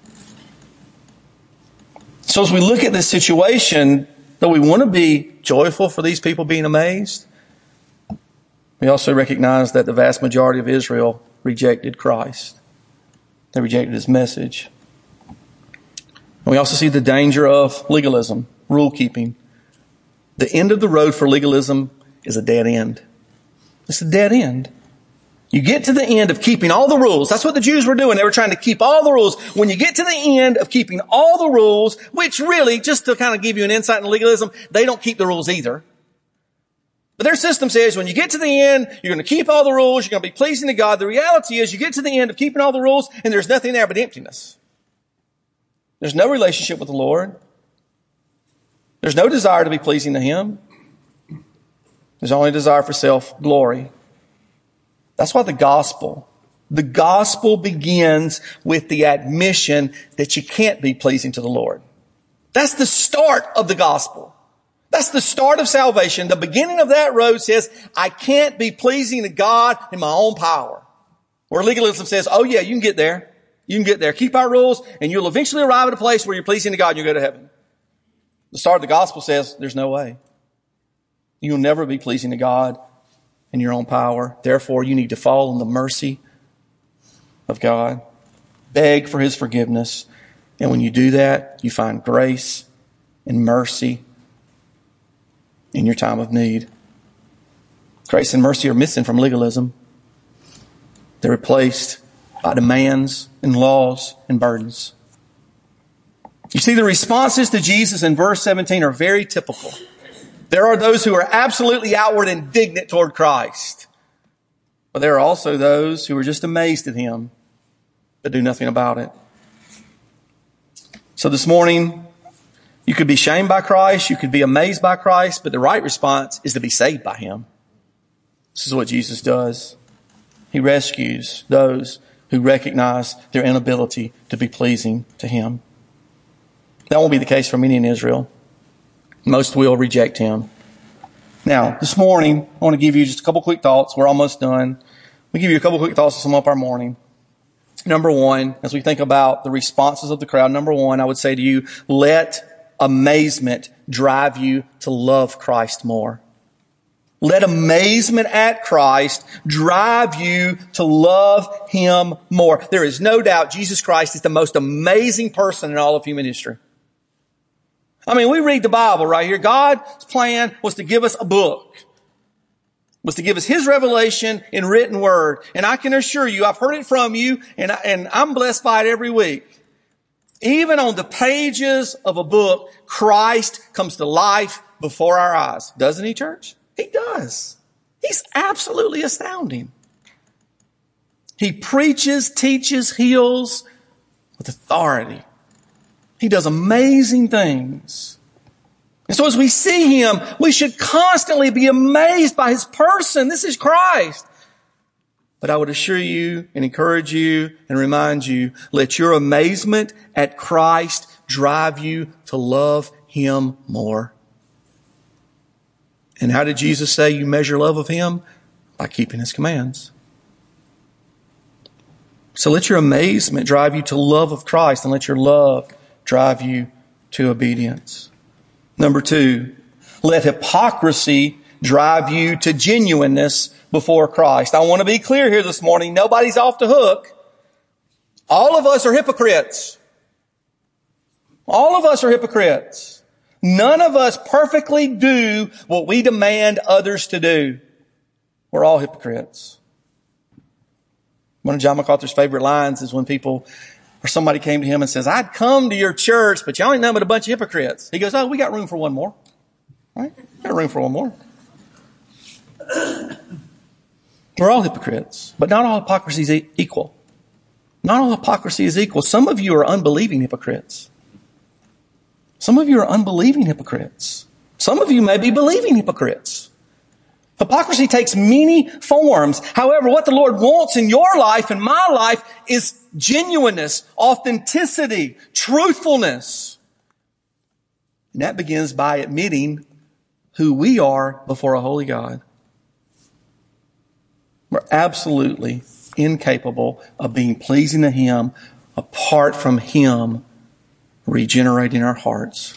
So as we look at this situation, though we want to be joyful for these people being amazed, we also recognize that the vast majority of Israel rejected Christ. They rejected his message. And we also see the danger of legalism, rule keeping. The end of the road for legalism is a dead end. It's a dead end. You get to the end of keeping all the rules. That's what the Jews were doing. They were trying to keep all the rules. When you get to the end of keeping all the rules, which really, just to kind of give you an insight into legalism, they don't keep the rules either. But their system says when you get to the end, you're going to keep all the rules, you're going to be pleasing to God. The reality is you get to the end of keeping all the rules and there's nothing there but emptiness. There's no relationship with the Lord. There's no desire to be pleasing to Him. There's only a desire for self-glory. That's why the gospel, the gospel begins with the admission that you can't be pleasing to the Lord. That's the start of the gospel. That's the start of salvation. The beginning of that road says, I can't be pleasing to God in my own power. Where legalism says, oh yeah, you can get there. You can get there. Keep our rules and you'll eventually arrive at a place where you're pleasing to God and you'll go to heaven. The start of the gospel says, there's no way. You'll never be pleasing to God in your own power. Therefore, you need to fall in the mercy of God. Beg for His forgiveness. And when you do that, you find grace and mercy in your time of need. Grace and mercy are missing from legalism. They're replaced by demands and laws and burdens. You see, the responses to Jesus in verse seventeen are very typical. There are those who are absolutely outward indignant toward Christ. But there are also those who are just amazed at Him, but do nothing about it. So this morning, you could be shamed by Christ, you could be amazed by Christ, but the right response is to be saved by Him. This is what Jesus does. He rescues those who recognize their inability to be pleasing to Him. That won't be the case for many in Israel. Most will reject Him. Now, this morning, I want to give you just a couple quick thoughts. We're almost done. We'll give you a couple quick thoughts to sum up our morning. Number one, as we think about the responses of the crowd, number one, I would say to you, let amazement drive you to love Christ more. Let amazement at Christ drive you to love Him more. There is no doubt Jesus Christ is the most amazing person in all of human history. I mean, we read the Bible right here. God's plan was to give us a book, was to give us His revelation in written word. And I can assure you, I've heard it from you, and, I, and I'm blessed by it every week. Even on the pages of a book, Christ comes to life before our eyes. Doesn't He, church? He does. He's absolutely astounding. He preaches, teaches, heals with authority. He does amazing things. And so as we see Him, we should constantly be amazed by His person. This is Christ. But I would assure you and encourage you and remind you, let your amazement at Christ drive you to love Him more. And how did Jesus say you measure love of Him? By keeping His commands. So let your amazement drive you to love of Christ, and let your love drive you to obedience. Number two, let hypocrisy drive you to genuineness before Christ. I want to be clear here this morning. Nobody's off the hook. All of us are hypocrites. All of us are hypocrites. None of us perfectly do what we demand others to do. We're all hypocrites. One of John MacArthur's favorite lines is when people or somebody came to him and says, I'd come to your church, but y'all ain't nothing but a bunch of hypocrites. He goes, oh, we got room for one more. Right? We got room for one more. We're all hypocrites, but not all hypocrisy is equal. Not all hypocrisy is equal. Some of you are unbelieving hypocrites. Some of you are unbelieving hypocrites. Some of you may be believing hypocrites. Hypocrisy takes many forms. However, what the Lord wants in your life and my life is genuineness, authenticity, truthfulness. And that begins by admitting who we are before a holy God. We're absolutely incapable of being pleasing to Him apart from Him regenerating our hearts.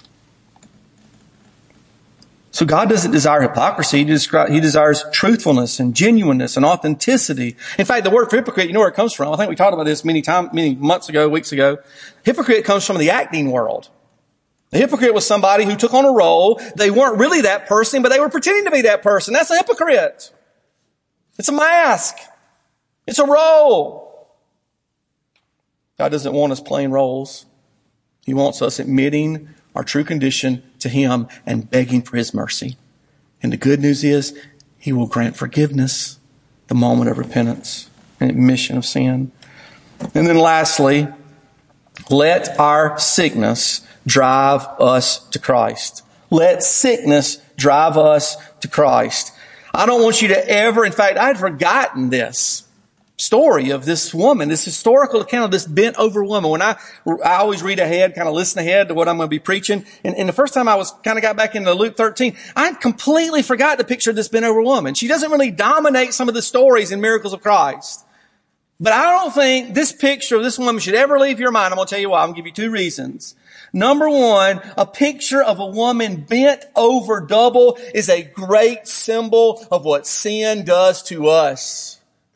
So God doesn't desire hypocrisy. He desires truthfulness and genuineness and authenticity. In fact, the word for hypocrite, you know where it comes from. I think we talked about this many times, many months ago, weeks ago. Hypocrite comes from the acting world. The hypocrite was somebody who took on a role. They weren't really that person, but they were pretending to be that person. That's a hypocrite. It's a mask. It's a role. God doesn't want us playing roles. He wants us admitting our true condition to Him and begging for His mercy. And the good news is He will grant forgiveness the moment of repentance and admission of sin. And then lastly, let our sickness drive us to Christ. Let sickness drive us to Christ. I don't want you to ever, in fact, I had forgotten this story of this woman, this historical account of this bent over woman. When I, I always read ahead, kind of listen ahead to what I'm going to be preaching. And, and the first time I was kind of got back into Luke thirteen, I completely forgot the picture of this bent over woman. She doesn't really dominate some of the stories and miracles of Christ. But I don't think this picture of this woman should ever leave your mind. I'm going to tell you why. I'm going to give you two reasons. Number one, a picture of a woman bent over double is a great symbol of what sin does to us.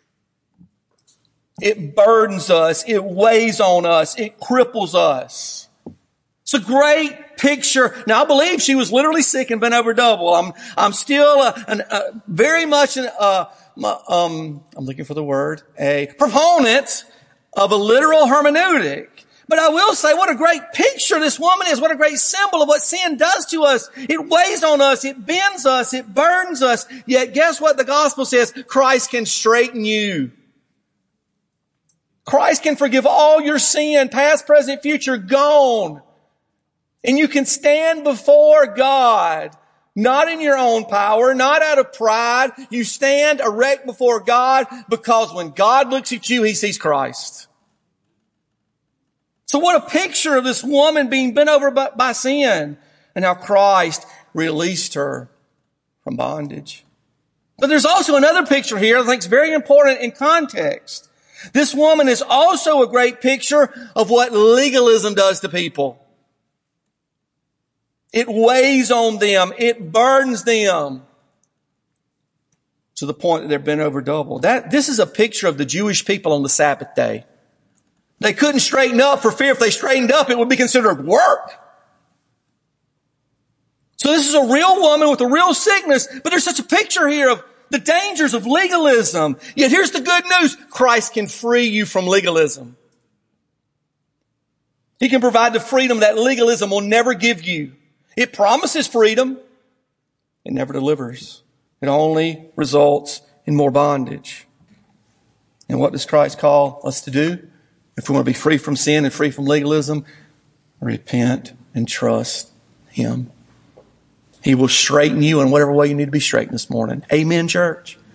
It burdens us. It weighs on us. It cripples us. It's a great picture. Now, I believe she was literally sick and bent over double. I'm, I'm still a, an, a, very much an, uh, um, I'm looking for the word, a proponent of a literal hermeneutic. But I will say what a great picture this woman is. What a great symbol of what sin does to us. It weighs on us. It bends us. It burdens us. Yet guess what the gospel says? Christ can straighten you. Christ can forgive all your sin, past, present, future, gone. And you can stand before God, not in your own power, not out of pride. You stand erect before God because when God looks at you, He sees Christ. So what a picture of this woman being bent over by, by sin and how Christ released her from bondage. But there's also another picture here I think is very important in context. This woman is also a great picture of what legalism does to people. It weighs on them. It burdens them to the point that they're bent over double. That, this is a picture of the Jewish people on the Sabbath day. They couldn't straighten up for fear if they straightened up, it would be considered work. So this is a real woman with a real sickness, but there's such a picture here of the dangers of legalism. Yet here's the good news. Christ can free you from legalism. He can provide the freedom that legalism will never give you. It promises freedom. It never delivers. It only results in more bondage. And what does Christ call us to do? If we want to be free from sin and free from legalism, repent and trust Him. He will straighten you in whatever way you need to be straightened this morning. Amen, church.